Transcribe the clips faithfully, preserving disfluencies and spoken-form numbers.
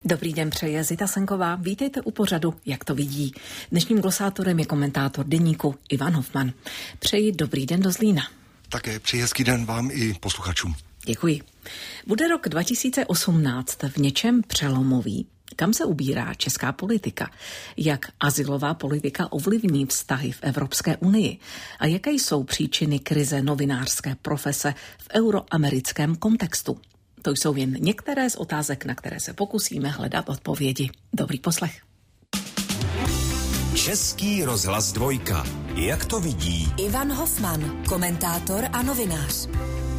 Dobrý den, přeje Zita Senková. Vítejte u pořadu Jak to vidí. Dnešním glosátorem je komentátor deníku Ivan Hofman. Přeji dobrý den do Zlína. Také přeji hezký den vám i posluchačům. Děkuji. Bude rok dva tisíce osmnáct v něčem přelomový. Kam se ubírá česká politika? Jak azylová politika ovlivní vztahy v Evropské unii? A jaké jsou příčiny krize novinářské profese v euroamerickém kontextu? To jsou jen některé z otázek, na které se pokusíme hledat odpovědi. Dobrý poslech. Český rozhlas dvojka. Jak to vidí Ivan Hofman, komentátor a novinář.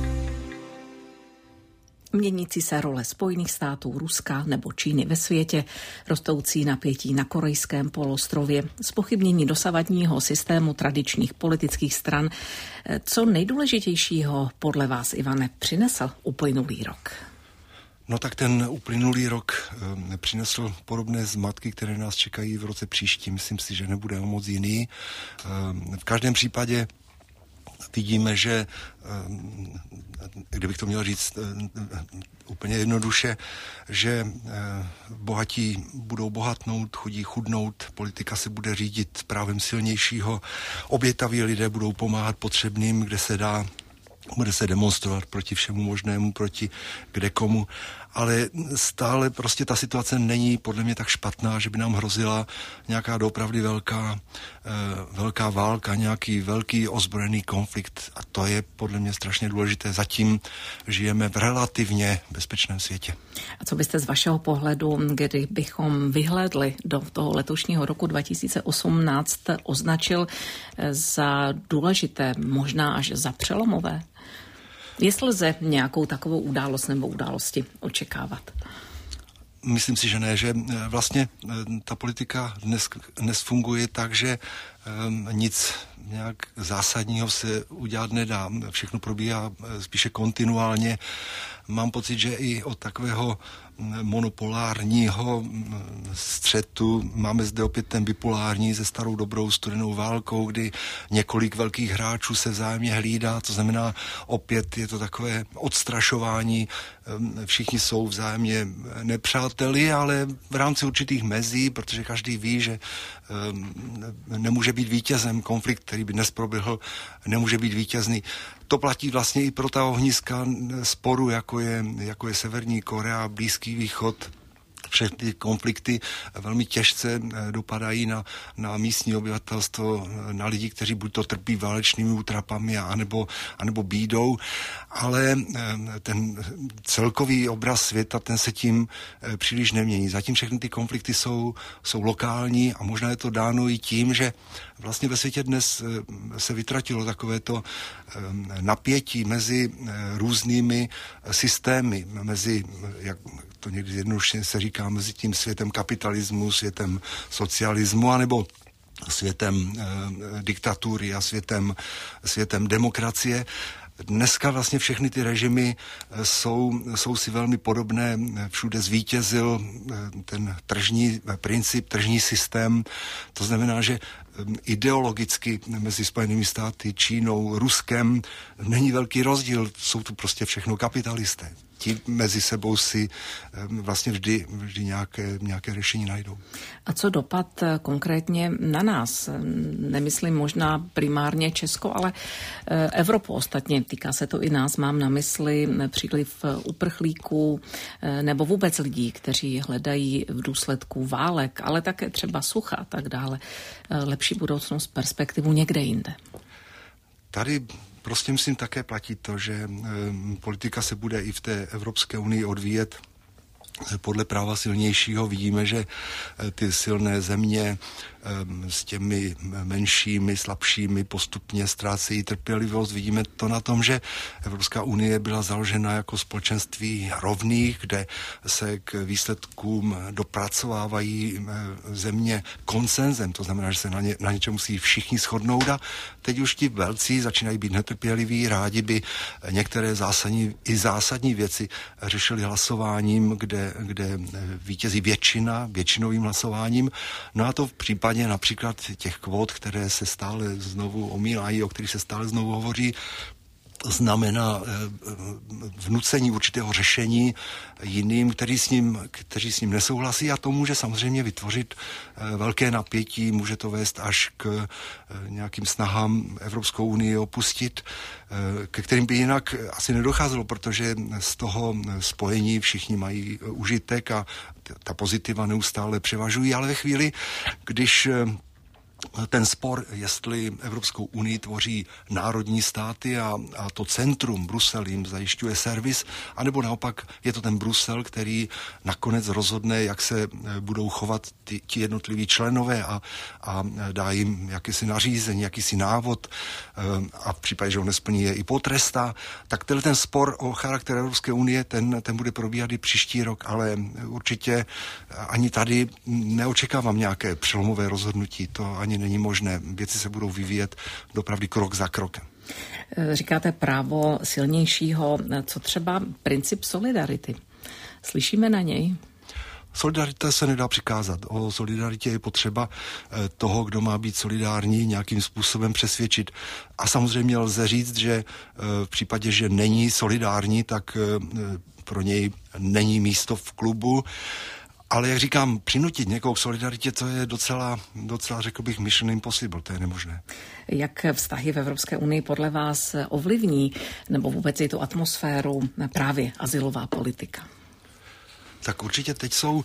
Měnící se role Spojených států, Ruska nebo Číny ve světě, rostoucí napětí na korejském poloostrově, zpochybnění dosavadního systému tradičních politických stran. Co nejdůležitějšího podle vás, Ivane, přinesl uplynulý rok? No tak ten uplynulý rok e, přinesl podobné zmatky, které nás čekají v roce příští. Myslím si, že nebude moc jiný. E, v každém případě vidíme, že, kdybych to měl říct úplně jednoduše, že bohatí budou bohatnout, chudí chudnout, politika se bude řídit právem silnějšího, obětaví lidé budou pomáhat potřebným, kde se dá, bude se demonstrovat proti všemu možnému, proti kdekomu, ale stále prostě ta situace není podle mě tak špatná, že by nám hrozila nějaká doopravdy velká, e, velká válka, nějaký velký ozbrojený konflikt a to je podle mě strašně důležité. Zatím žijeme v relativně bezpečném světě. A co byste z vašeho pohledu, kdybychom vyhlédli do toho letošního roku dva tisíce osmnáct, označil za důležité, možná až za přelomové? Jestli lze nějakou takovou událost nebo události očekávat? Myslím si, že ne, že vlastně ta politika dnes, dnes funguje tak, že um, nic nějak zásadního se udělat nedá. Všechno probíhá spíše kontinuálně. Mám pocit, že i od takového monopolárního střetu máme zde opět ten bipolární se starou dobrou studenou válkou, kdy několik velkých hráčů se vzájemně hlídá, to znamená opět je to takové odstrašování, všichni jsou vzájemně nepřáteli, ale v rámci určitých mezí, protože každý ví, že nemůže být vítězem, konflikt, který by dnes proběhl, nemůže být vítězný. To platí vlastně i pro ta ohniska sporu, jako je, jako je Severní Korea, Blízký východ. Všechny ty konflikty velmi těžce dopadají na, na místní obyvatelstvo, na lidi, kteří buď to trpí válečnými útrapami, anebo, anebo bídou, ale ten celkový obraz světa, ten se tím příliš nemění. Zatím všechny ty konflikty jsou, jsou lokální a možná je to dáno i tím, že vlastně ve světě dnes se vytratilo takovéto napětí mezi různými systémy, mezi, jak to někdy jednoduše se říká, mezi tím světem kapitalismu, světem socialismu, anebo světem e, diktatury a světem, světem demokracie. Dneska vlastně všechny ty režimy jsou, jsou si velmi podobné. Všude zvítězil ten tržní princip, tržní systém. To znamená, že ideologicky mezi Spojenými státy, Čínou, Ruskem není velký rozdíl. Jsou tu prostě všechno kapitalisté. Ti mezi sebou si vlastně vždy, vždy nějaké, nějaké řešení najdou. A co dopad konkrétně na nás? Nemyslím možná primárně Česko, ale Evropu ostatně. Týká se to i nás. Mám na mysli příliv uprchlíků nebo vůbec lidí, kteří hledají v důsledku válek, ale také třeba sucha a tak dále lepší budoucnost, perspektivu někde jinde. Tady prostě myslím také platí to, že e, politika se bude i v té Evropské unii odvíjet podle práva silnějšího. Vidíme, že e, ty silné země e, s těmi menšími, slabšími postupně ztrácejí trpělivost. Vidíme to na tom, že Evropská unie byla založena jako společenství rovných, kde se k výsledkům dopracovávají e, země konsenzem. To znamená, že se na, ně, na něčem musí všichni shodnout a teď už ti velcí začínají být netrpěliví, rádi by některé zásadní, i zásadní věci řešili hlasováním, kde, kde vítězí většina, většinovým hlasováním. No a to v případě například těch kvót, které se stále znovu omílají, o kterých se stále znovu hovoří, znamená vnucení určitého řešení jiným, který s ním, kteří s ním nesouhlasí, a to může samozřejmě vytvořit velké napětí, může to vést až k nějakým snahám Evropskou unii opustit, ke kterým by jinak asi nedocházelo, protože z toho spojení všichni mají užitek a ta pozitiva neustále převažují, ale ve chvíli, když ten spor, jestli Evropskou unii tvoří národní státy a, a to centrum Brusel jim zajišťuje servis, anebo naopak je to ten Brusel, který nakonec rozhodne, jak se budou chovat ty, ti jednotliví členové a, a dá jim jakýsi nařízení, jakýsi návod a v případě, že ho nesplní, je i potrestá, tak tenhle ten spor o charakter Evropské unie, ten, ten bude probíhat i příští rok, ale určitě ani tady neočekávám nějaké přelomové rozhodnutí, to ani není možné. Věci se budou vyvíjet dopravdy krok za krokem. Říkáte právo silnějšího. Co třeba princip solidarity? Slyšíme na něj? Solidarita se nedá přikázat. O solidaritě je potřeba toho, kdo má být solidární, nějakým způsobem přesvědčit. A samozřejmě lze říct, že v případě, že není solidární, tak pro něj není místo v klubu. Ale jak říkám, přinutit někoho k solidaritě, to je docela, docela, řekl bych, mission impossible, to je nemožné. Jak vztahy v Evropské unii podle vás ovlivní, nebo vůbec i tu atmosféru, právě azylová politika? Tak určitě teď jsou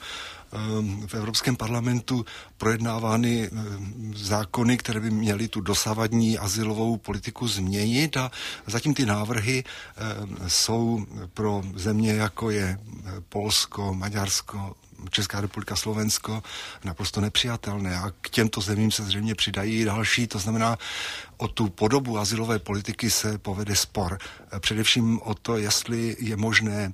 v Evropském parlamentu projednávány zákony, které by měly tu dosavadní azylovou politiku změnit, a zatím ty návrhy jsou pro země, jako je Polsko, Maďarsko, Česká republika, Slovensko, naprosto nepřijatelné, a k těmto zemím se zřejmě přidají další, to znamená, o tu podobu azylové politiky se povede spor. Především o to, jestli je možné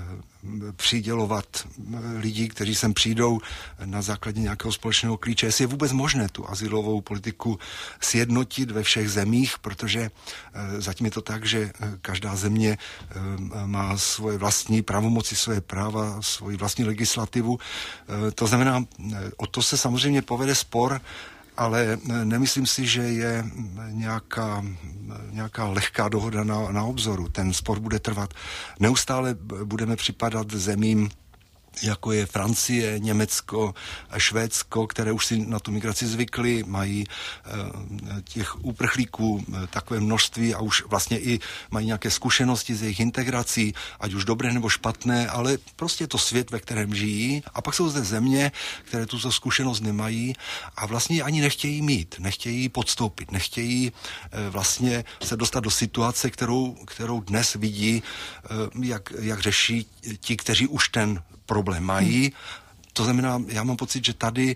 přidělovat lidi, kteří sem přijdou na základě nějakého společného klíče, jestli je vůbec možné tu azylovou politiku sjednotit ve všech zemích, protože zatím je to tak, že každá země má svoje vlastní pravomoci, své práva, svoji vlastní legislativu. To znamená, o to se samozřejmě povede spor, ale nemyslím si, že je nějaká, nějaká lehká dohoda na, na obzoru. Ten spor bude trvat. Neustále budeme připadat zemím, jako je Francie, Německo, Švédsko, které už si na tu migraci zvykly, mají e, těch uprchlíků e, takové množství a už vlastně i mají nějaké zkušenosti s jejich integrací, ať už dobré nebo špatné, ale prostě je to svět, ve kterém žijí. A pak jsou zde země, které tuto zkušenost nemají a vlastně ani nechtějí mít, nechtějí podstoupit, nechtějí e, vlastně se dostat do situace, kterou, kterou dnes vidí, e, jak, jak řeší ti, kteří už ten problém mají. To znamená, já mám pocit, že tady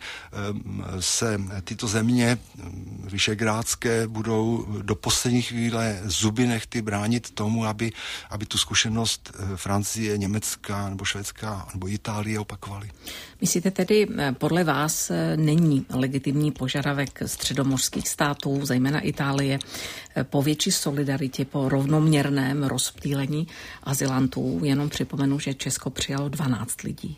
se tyto země vyšegrádské budou do poslední chvíle zuby nehty bránit tomu, aby, aby tu zkušenost Francie, Německa nebo Švédska nebo Itálie opakovali. Myslíte tedy, podle vás není legitimní požadavek středomořských států, zejména Itálie, po větší solidaritě, po rovnoměrném rozptýlení azylantů? Jenom připomenu, že Česko přijalo dvanáct lidí.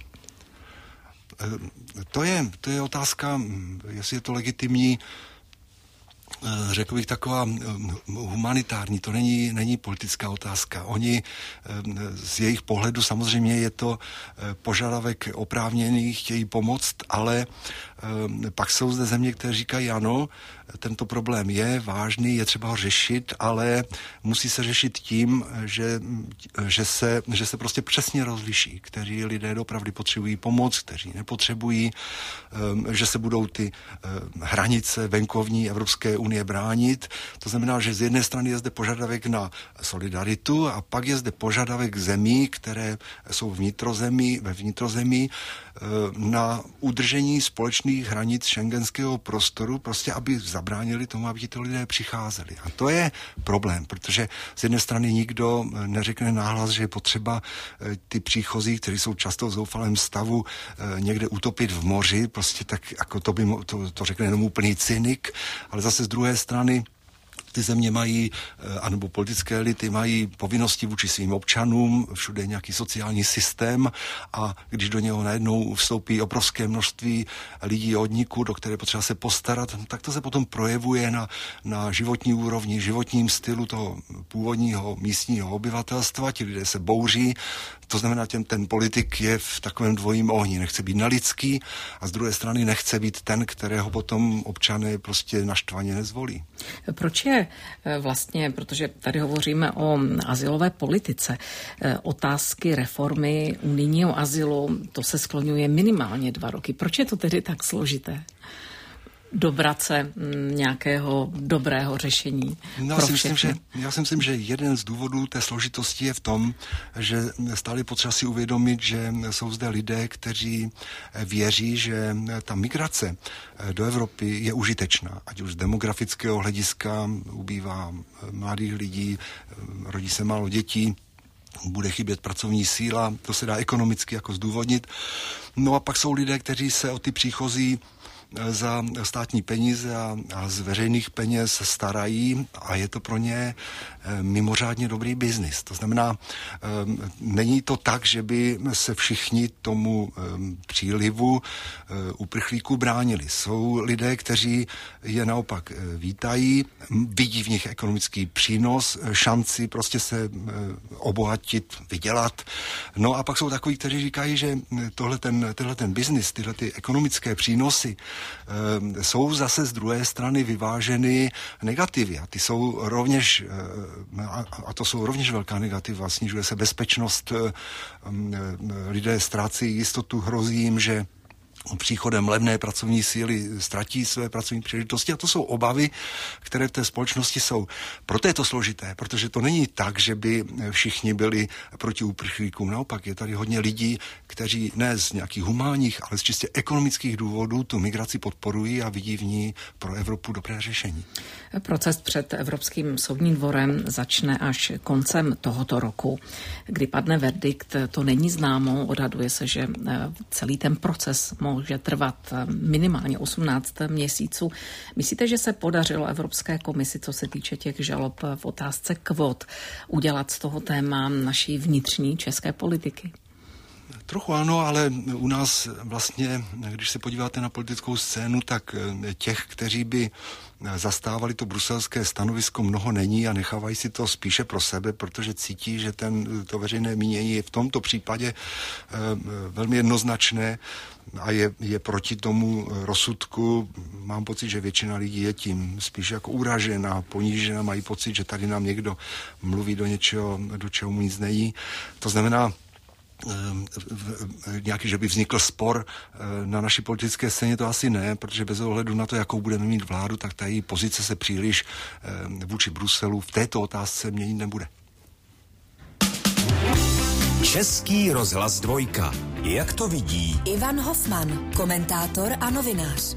To je, to je otázka, jestli je to legitimní, řekl bych taková humanitární, to není, není politická otázka. Oni z jejich pohledu samozřejmě je to požadavek oprávněný, chtějí pomoct, ale pak jsou zde země, které říkají ano, tento problém je vážný, je třeba ho řešit, ale musí se řešit tím, že, že, se, že se prostě přesně rozliší, kteří lidé opravdu potřebují pomoc, kteří nepotřebují, že se budou ty hranice venkovní Evropské unie bránit. To znamená, že z jedné strany je zde požadavek na solidaritu a pak je zde požadavek zemí, které jsou vnitrozemí, ve vnitrozemí, na udržení společných hranic šengenského prostoru, prostě aby zabránili tomu, aby ti lidé přicházeli. A to je problém, protože z jedné strany nikdo neřekne nahlas, že je potřeba ty příchozí, kteří jsou často v zoufalém stavu, někde utopit v moři, prostě tak jako to by to, to řekne jenom úplný cynik, ale zase z druhé strany ty země mají, anebo politické elity mají povinnosti vůči svým občanům, všude je nějaký sociální systém a když do něho najednou vstoupí obrovské množství lidí odniku, do které potřeba se postarat, tak to se potom projevuje na, na životní úrovni, životním stylu toho původního místního obyvatelstva, ti lidé se bouří, to znamená, ten, ten politik je v takovém dvojím ohni, nechce být nelidský a z druhé strany nechce být ten, kterého potom občané prostě naštvaně nezvolí. Proč je vlastně, protože tady hovoříme o azylové politice, otázky reformy unijního azylu, to se skloňuje minimálně dva roky. Proč je to tedy tak složité? Dobrat se nějakého dobrého řešení no, pro já, si všechny. myslím, že, já si myslím, že jeden z důvodů té složitosti je v tom, že stále potřeba si uvědomit, že jsou zde lidé, kteří věří, že ta migrace do Evropy je užitečná. Ať už z demografického hlediska ubývá mladých lidí, rodí se málo dětí, bude chybět pracovní síla, to se dá ekonomicky jako zdůvodnit. No a pak jsou lidé, kteří se o ty příchozí za státní peníze a, a z veřejných peněz starají a je to pro ně e, mimořádně dobrý biznis. To znamená, e, není to tak, že by se všichni tomu e, přílivu e, uprchlíků bránili. Jsou lidé, kteří je naopak e, vítají, vidí v nich ekonomický přínos, šanci prostě se e, obohatit, vydělat. No a pak jsou takoví, kteří říkají, že tohle ten, tenhle ten biznis, tyhle ty ekonomické přínosy jsou zase z druhé strany vyváženy negativy. A ty jsou rovněž, a to jsou rovněž velká negativa, snižuje se bezpečnost, lidé ztrácí jistotu, hrozí jim, že příchodem levné pracovní síly ztratí své pracovní příležitosti a to jsou obavy, které v té společnosti jsou. Proto je to složité, protože to není tak, že by všichni byli proti uprchlíkům. Naopak je tady hodně lidí, kteří ne z nějakých humánních, ale z čistě ekonomických důvodů tu migraci podporují a vidí v ní pro Evropu dobré řešení. Proces před Evropským soudním dvorem začne až koncem tohoto roku. Kdy padne verdikt, to není známo, odhaduje se, že celý ten proces může trvat minimálně osmnáct měsíců. Myslíte, že se podařilo Evropské komisi, co se týče těch žalob v otázce kvót, udělat z toho téma naší vnitřní české politiky? Trochu ano, ale u nás vlastně, když se podíváte na politickou scénu, tak těch, kteří by zastávali to bruselské stanovisko, mnoho není a nechávají si to spíše pro sebe, protože cítí, že ten, to veřejné mínění je v tomto případě e, velmi jednoznačné a je, je proti tomu rozsudku. Mám pocit, že většina lidí je tím spíš jako uražená, ponížená, mají pocit, že tady nám někdo mluví do něčeho, do čeho mu nic nejí. To znamená, nějaký, že by vznikl spor na naší politické scéně, to asi ne, protože bez ohledu na to, jakou budeme mít vládu, tak ta její pozice se příliš vůči Bruselu v této otázce měnit nebude. Český rozhlas dvojka. Jak to vidí Ivan Hofman, komentátor a novinář.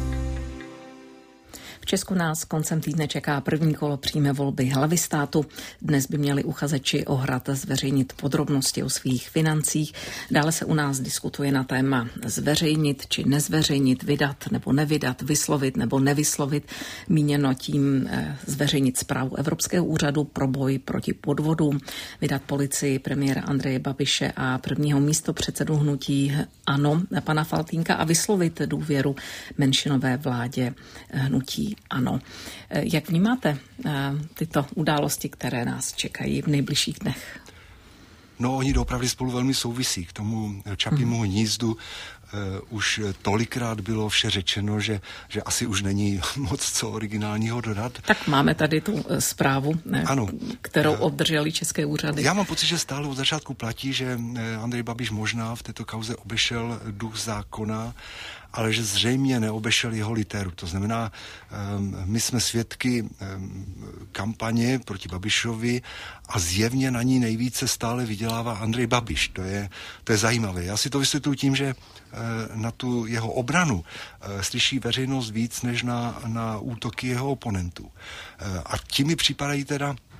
V Česku nás koncem týdne čeká první kolo přímé volby hlavy státu. Dnes by měli uchazeči o Hrad zveřejnit podrobnosti o svých financích. Dále se u nás diskutuje na téma zveřejnit či nezveřejnit, vydat nebo nevydat, vyslovit nebo nevyslovit. Míněno tím zveřejnit zprávu Evropského úřadu pro boj proti podvodům, vydat policii premiéra Andreje Babiše a prvního místopředsedu hnutí ANO pana Faltýnka a vyslovit důvěru menšinové vládě hnutí ANO. Jak vnímáte tyto události, které nás čekají v nejbližších dnech? No, oni doopravdy spolu velmi souvisí. K tomu Čapímu hmm. hnízdu uh, už tolikrát bylo vše řečeno, že, že asi už není moc co originálního dodat. Tak máme tady tu zprávu, ano. kterou obdrželi české úřady. Já mám pocit, že stále od začátku platí, že Andrej Babiš možná v této kauze obešel duch zákona, ale že zřejmě neobešel jeho literu. To znamená, um, my jsme svědky um, kampaně proti Babišovi a zjevně na ní nejvíce stále vydělává Andrej Babiš. To je, to je zajímavé. Já si to vysvětluji tím, že uh, na tu jeho obranu uh, slyší veřejnost víc než na, na útoky jeho oponentů. Uh, a ti mi připadají teda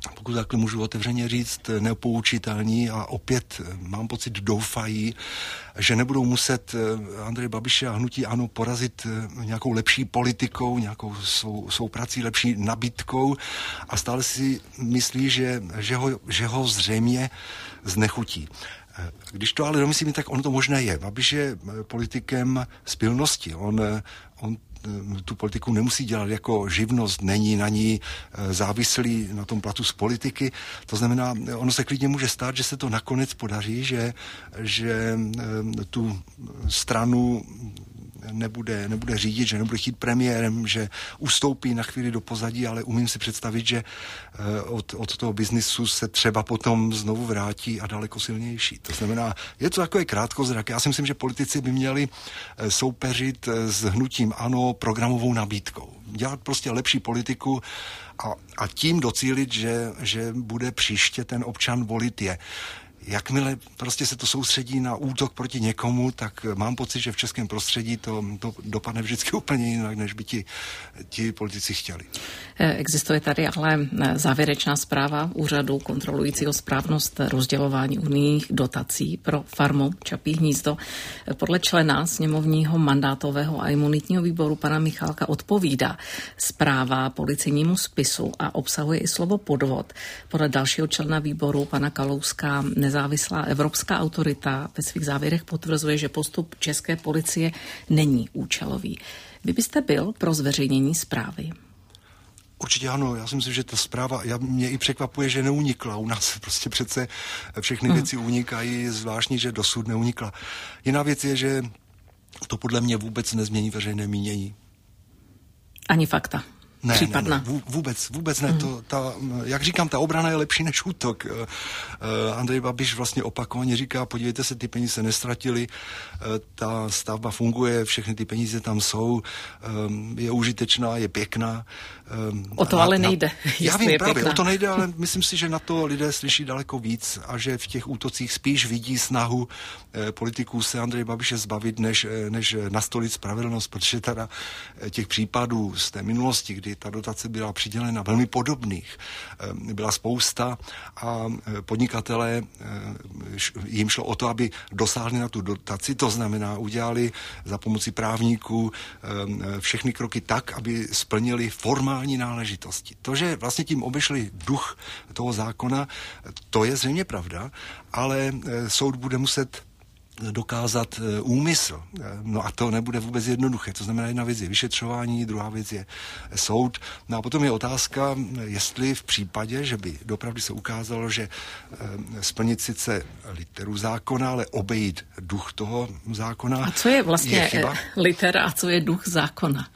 pokud takhle můžu otevřeně říct, nepoučitelní a opět mám pocit doufají, že nebudou muset Andreje Babiše a hnutí ANO porazit nějakou lepší politikou, nějakou svou, svou prací, lepší nabídkou a stále si myslí, že, že, ho, že ho zřejmě znechutí. Když to ale domyslím, tak ono to možné je. Babiš je politikem z pilnosti. On, on tu politiku nemusí dělat jako živnost, není na ní závislý na tom platu z politiky. To znamená, ono se klidně může stát, že se to nakonec podaří, že, že tu stranu nebude, nebude řídit, že nebude chtít premiérem, že ustoupí na chvíli do pozadí, ale umím si představit, že od, od toho biznisu se třeba potom znovu vrátí a daleko silnější. To znamená, je to takové krátkozraké. Já si myslím, že politici by měli soupeřit s hnutím ANO programovou nabídkou. Dělat prostě lepší politiku a, a tím docílit, že, že bude příště ten občan volit je. Jakmile prostě se to soustředí na útok proti někomu, tak mám pocit, že v českém prostředí to, to dopadne vždycky úplně jinak, než by ti, ti politici chtěli. Existuje tady ale závěrečná zpráva úřadu kontrolujícího správnost rozdělování unijních dotací pro farmu Čapí hnízdo. Podle člena sněmovního mandátového a imunitního výboru pana Michálka odpovídá zpráva policejnímu spisu a obsahuje i slovo podvod. Podle dalšího člena výboru pana Kalouska nezávislá evropská autorita ve svých závěrech potvrzuje, že postup české policie není účelový. Vy byste byl pro zveřejnění zprávy? Určitě ano, já si myslím, že ta zpráva, já, mě i překvapuje, že neunikla. U nás prostě přece všechny hmm. věci unikají, zvláštní, že dosud neunikla. Jiná věc je, že to podle mě vůbec nezmění veřejné mínění. Ani fakta. Ne, ne, ne, vůbec, vůbec ne. Mm. To, ta, jak říkám, ta obrana je lepší než útok. Uh, Andrej Babiš vlastně opakovaně říká, podívejte se, ty peníze nestratili, uh, ta stavba funguje, všechny ty peníze tam jsou, um, je užitečná, je pěkná. Um, o to na, ale nejde. Na, já vím, právě, pěkná. O to nejde, ale myslím si, že na to lidé slyší daleko víc a že v těch útocích spíš vidí snahu eh, politiků se Andreje Babiše zbavit, než, než nastolit spravedlnost, protože teda těch případů z té minulosti, kdy ta dotace byla přidělena velmi podobných, byla spousta a podnikatelé, jim šlo o to, aby dosáhli na tu dotaci, to znamená, udělali za pomoci právníků všechny kroky tak, aby splnili formální náležitosti. To, že vlastně tím obešli duch toho zákona, to je zřejmě pravda, ale soud bude muset dokázat úmysl. No a to nebude vůbec jednoduché. To znamená, jedna věc je vyšetřování, druhá věc je soud. No a potom je otázka, jestli v případě, že by dopravdy se ukázalo, že splnit sice literu zákona, ale obejít duch toho zákona. A co je vlastně je chyba? Litera a co je duch zákona?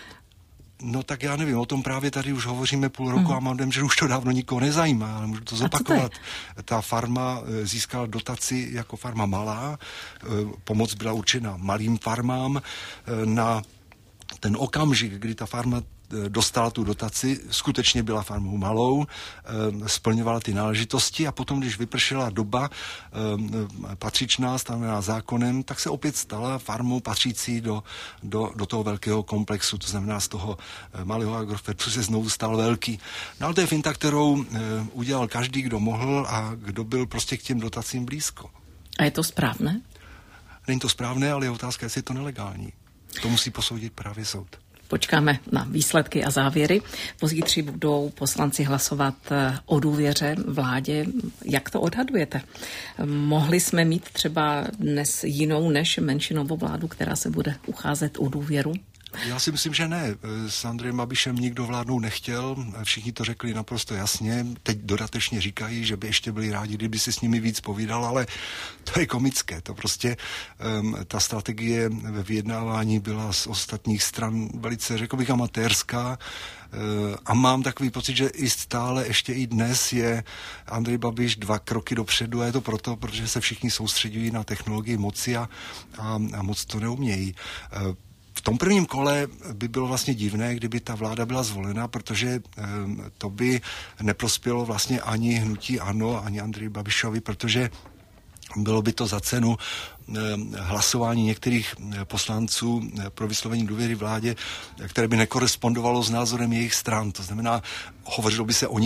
No tak já nevím, o tom právě tady už hovoříme půl roku mm. a mám dojem, že už to dávno nikoho nezajímá, ale můžu to zopakovat. To Ta farma získala dotaci jako farma malá, pomoc byla určena malým farmám. Na ten okamžik, kdy ta farma dostala tu dotaci, skutečně byla farmou malou, splňovala ty náležitosti a potom, když vypršela doba patřičná, stanovená zákonem, tak se opět stala farmou patřící do, do, do toho velkého komplexu, to znamená z toho malého Agrofertu se znovu stal velký. No ale to je finta, kterou udělal každý, kdo mohl a kdo byl prostě k těm dotacím blízko. A je to správné? Není to správné, ale je otázka, jestli je to nelegální. To musí posoudit právě soud. Počkáme na výsledky a závěry. Pozítří budou poslanci hlasovat o důvěře vládě. Jak to odhadujete? Mohli jsme mít třeba dnes jinou než menšinovou vládu, která se bude ucházet o důvěru? Já si myslím, že ne. S Andrejem Babišem nikdo vládnout nechtěl, všichni to řekli naprosto jasně. Teď dodatečně říkají, že by ještě byli rádi, kdyby si s nimi víc povídal, ale to je komické. To prostě um, ta strategie ve vyjednávání byla z ostatních stran velice, řekl bych, amatérská. Uh, a mám takový pocit, že i stále ještě i dnes je Andrej Babiš dva kroky dopředu a je to proto, protože se všichni soustředují na technologii moci a, a, a moc to neumějí. Uh, V tom prvním kole by bylo vlastně divné, kdyby ta vláda byla zvolena, protože to by neprospělo vlastně ani hnutí ANO, ani Andreji Babišovi, protože bylo by to za cenu hlasování některých poslanců pro vyslovení důvěry vládě, které by nekorespondovalo s názorem jejich stran. To znamená, hovořilo by se o nich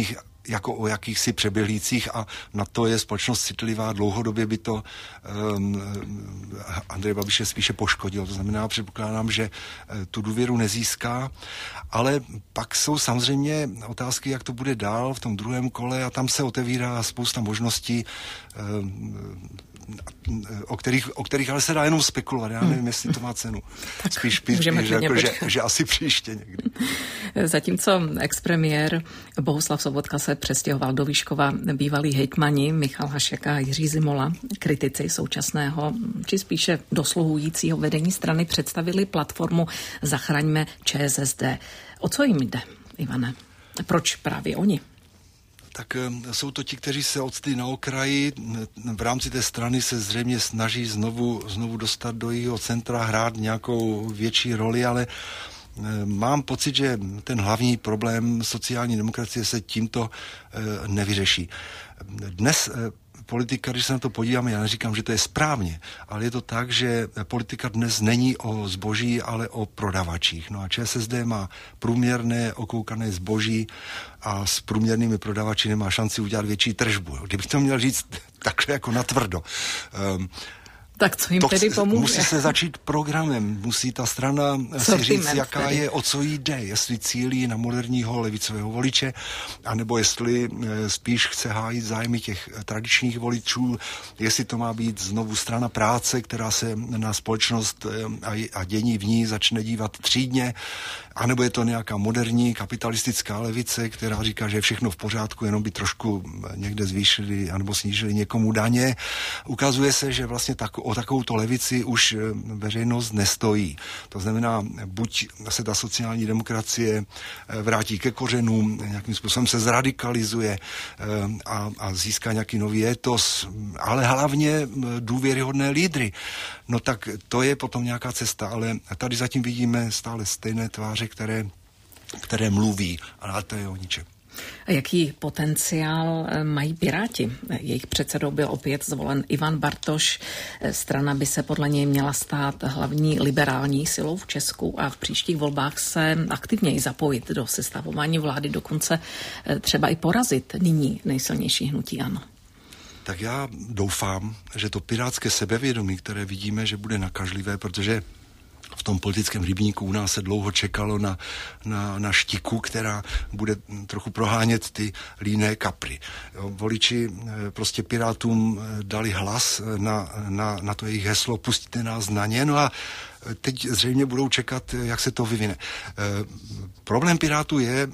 jako o jakýchsi přeběhlících a na to je společnost citlivá. Dlouhodobě by to um, Andrej Babiše spíše poškodil. To znamená, předpokládám, že tu důvěru nezíská, ale pak jsou samozřejmě otázky, jak to bude dál v tom druhém kole a tam se otevírá spousta možností, um, o kterých, o kterých ale se dá jenom spekulovat. Já nevím, jestli to má cenu. Spíš, spíš, spíš jako, že, že asi příště někdy. Zatímco expremiér Bohuslav Sobotka se přestěhoval do Vyškova, bývalí hejtmani Michal Hašek a Jiří Zimola, kritici současného, či spíše dosluhujícího vedení strany, představili platformu Zachraňme ČSSD. O co jim jde, Ivane? Proč právě oni? Tak jsou to ti, kteří se odstli na okraji. V rámci té strany se zřejmě snaží znovu, znovu dostat do jejího centra, hrát nějakou větší roli, ale mám pocit, že ten hlavní problém sociální demokracie se tímto nevyřeší. Dnes politika, když se na to podíváme, já neříkám, že to je správně, ale je to tak, že politika dnes není o zboží, ale o prodavačích. No a ČSSD má průměrné okoukané zboží a s průměrnými prodavači nemá šanci udělat větší tržbu. Kdybych to měl říct takhle jako natvrdo. Um, Tak co jim to tedy pomůže? Musí se začít programem, musí ta strana si říct, jaká tedy je, o co jde, jestli cílí na moderního levicového voliče, anebo jestli spíš chce hájit zájmy těch tradičních voličů, jestli to má být znovu strana práce, která se na společnost a dění v ní začne dívat třídně, anebo je to nějaká moderní kapitalistická levice, která říká, že je všechno v pořádku, jenom by trošku někde zvýšili anebo snížili někomu daně. Ukazuje se, že vlastně tak, o takovouto levici už veřejnost nestojí. To znamená, buď se ta sociální demokracie vrátí ke kořenům, nějakým způsobem se zradikalizuje a, a získá nějaký nový étos, ale hlavně důvěryhodné lídry. No tak to je potom nějaká cesta, ale tady zatím vidíme stále stejné tváře, které, které mluví, ale to je o ničem. A jaký potenciál mají Piráti? Jejich předsedou byl opět zvolen Ivan Bartoš. Strana by se podle něj měla stát hlavní liberální silou v Česku a v příštích volbách se aktivněji zapojit do sestavování vlády, dokonce třeba i porazit nyní nejsilnější hnutí ANO. Tak já doufám, že to pirátské sebevědomí, které vidíme, že bude nakažlivé, protože v tom politickém rybníku u nás se dlouho čekalo na, na, na štiku, která bude trochu prohánět ty líné kapry. Jo, voliči prostě Pirátům dali hlas na, na, na to jejich heslo pustíte nás na ně, no a teď zřejmě budou čekat, jak se to vyvine. E, problém Pirátů je e,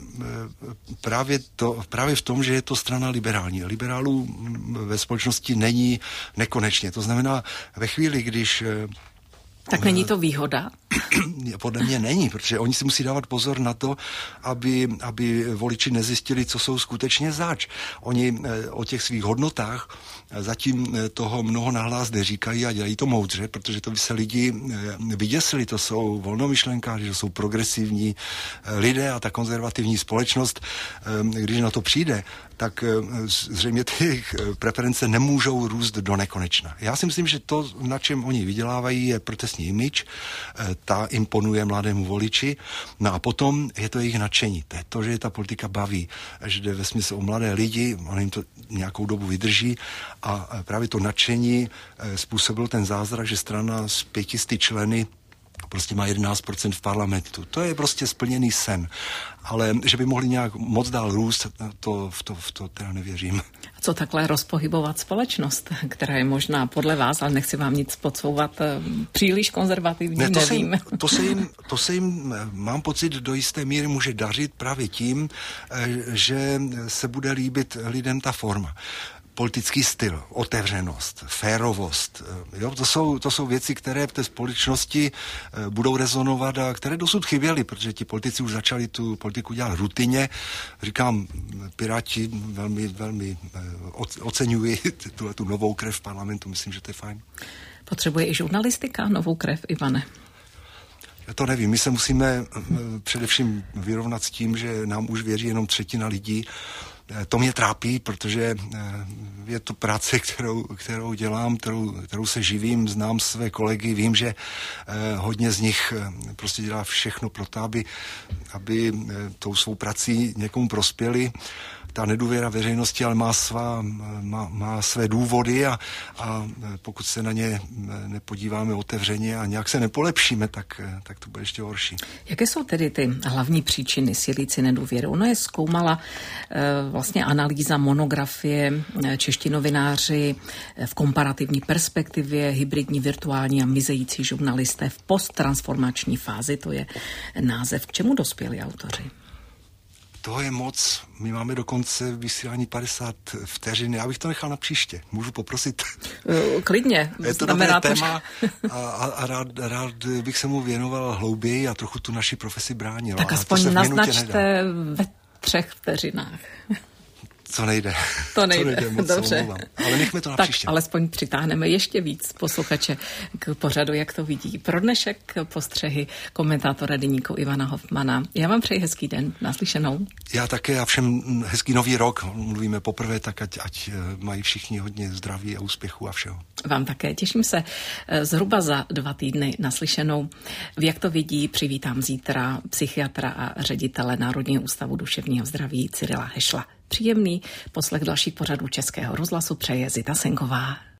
právě, to, právě v tom, že je to strana liberální. Liberálů ve společnosti není nekonečně. To znamená, ve chvíli, když tak není to výhoda? Podle mě není, protože oni si musí dávat pozor na to, aby, aby voliči nezjistili, co jsou skutečně zač. Oni o těch svých hodnotách zatím toho mnoho nahlás neříkají a dělají to moudře, protože to by se lidi vyděsili. To jsou volnomyšlenkáři, to jsou progresivní lidé a ta konzervativní společnost, když na to přijde, tak zřejmě ty preference nemůžou růst do nekonečna. Já si myslím, že to, na čem oni vydělávají, je protestní image, ta imponuje mladému voliči, no a potom je to jejich nadšení. To je to, že je ta politika baví, že jde ve smyslu o mladé lidi, on jim to nějakou dobu vydrží a právě to nadšení způsobil ten zázrak, že strana s pětisty členy prostě má jedenáct procent v parlamentu. To je prostě splněný sen. Ale že by mohli nějak moc dál růst, to, v, to, v to teda nevěřím. A co takhle rozpohybovat společnost, která je možná podle vás, ale nechci vám nic podsouvat, příliš konzervativní, ne, to nevím. Se jim, to, se jim, to se jim, mám pocit, do jisté míry může dařit právě tím, že se bude líbit lidem ta forma. Politický styl, otevřenost, férovost. Jo, to jsou, to jsou věci, které v té společnosti budou rezonovat a které dosud chyběly, protože ti politici už začali tu politiku dělat rutině. Říkám, Piráti velmi, velmi oceňují tu, tu novou krev v parlamentu, myslím, že to je fajn. Potřebuje i žurnalistika novou krev, Ivane? Já to nevím, my se musíme především vyrovnat s tím, že nám už věří jenom třetina lidí. to mě trápí, protože je to práce, kterou, kterou dělám, kterou, kterou se živím, znám své kolegy, vím, že hodně z nich prostě dělá všechno pro to, aby, aby tou svou prací někomu prospěli. Ta nedůvěra veřejnosti ale má, svá, má, má své důvody a, a pokud se na ně nepodíváme otevřeně a nějak se nepolepšíme, tak, tak to bude ještě horší. Jaké jsou tedy ty hlavní příčiny silící nedůvěry? Ono je zkoumala e, vlastně analýza monografie čeští novináři v komparativní perspektivě, hybridní, virtuální a mizející žurnalisté v posttransformační fázi, to je název. K čemu dospěli autoři? Toho je moc. My máme dokonce vysílání padesát vteřin. Já bych to nechal na příště. Můžu poprosit? Klidně. Je to dobré téma a, a, a rád, rád bych se mu věnoval hlouběji a trochu tu naši profesi bránil. Tak aspoň naznačte ve třech vteřinách. Co nejde. To nejde, to nejde moc, dobře. Ale nechme to na tak příště. alespoň přitáhneme ještě víc posluchače k pořadu, jak to vidí. Pro dnešek postřehy komentátora deníku Ivana Hofmana. Já vám přeji hezký den, naslyšenou. Já také a všem hezký nový rok. Mluvíme poprvé, tak ať, ať mají všichni hodně zdraví a úspěchu a všeho. Vám také. Těším se zhruba za dva týdny naslyšenou. Jak to vidí, přivítám zítra psychiatra a ředitele Národního ústavu duševního zdraví Cyrila Hešla. Příjemný poslech dalších pořadů Českého rozhlasu přeje Zita Senková.